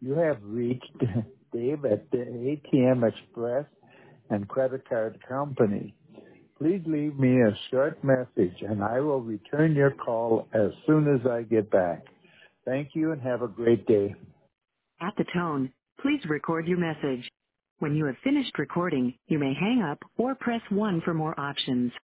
You have reached Dave at the ATM Express and Credit Card Company. Please leave me a short message and I will return your call as soon as I get back. Thank you and have a great day. At the tone, please record your message. When you have finished recording, you may hang up or press 1 for more options.